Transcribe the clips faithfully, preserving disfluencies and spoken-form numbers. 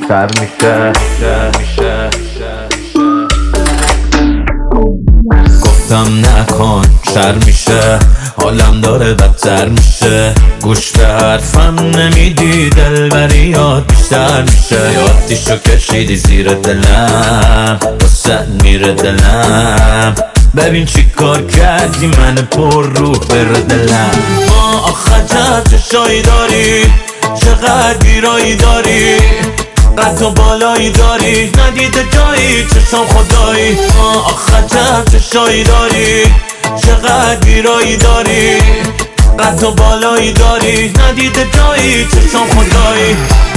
بدتر میشه. گفتم نکن شر میشه، حالم داره بدتر میشه. گوش به حرفم نمیدی، دلبریات بیشتر میشه. یادیشو کشیدی زیر دلم، واسه میره دلم. ببین چی کار کردی، من پر روح بره دلم. ما آخه چشایی داری، چقدر گیرایی داری، قد و بالایی داری، ندیده جایی چشم خدایی. ما آخه چشایی داری، چقدر گیرایی داری، قد و بالایی داری، ندیده جایی چشم خدایی.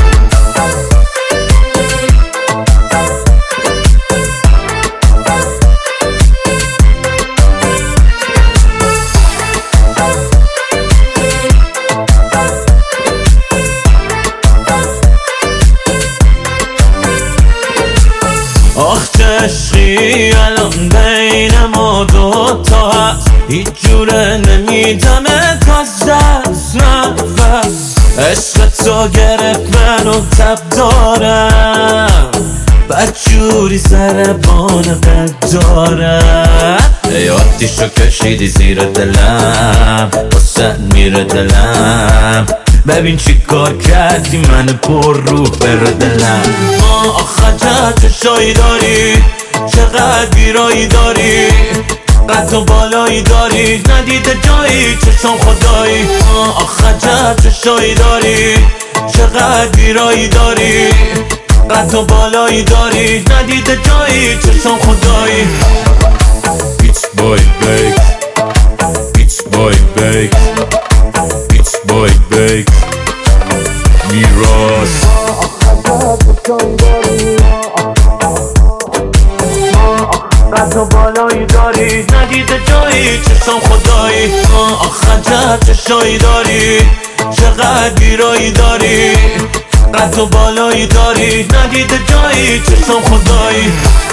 آخ چه عشقی الان بین ما دوتا هست، هیچ جوره نمیدمت از دست نفس. عشق تو گرفت منو تب دارم، بدجوری زربان قد دارم. یادیشو کشیدی زیر دلم، واسه میره دلم. ببین چی کار کردی، من پر روح بره دلم. ما آخه چشایی داری، چقدر گیرایی داری، قد و بالایی داری، ندیده جایی چشم خدایی. ما آخه چشایی داری، چقدر گیرایی داری، قد و بالایی داری، ندیده جایی چشم خدایی. Beach boy bake, beach boy bake, beach boy bake, میراث. قد و بالایی داری، ندیده جایی چشم خدایی. ما آخه چشایی داری، چقدر گیرایی داری، قد و بالایی داری، ندیده جایی چشم خدایی.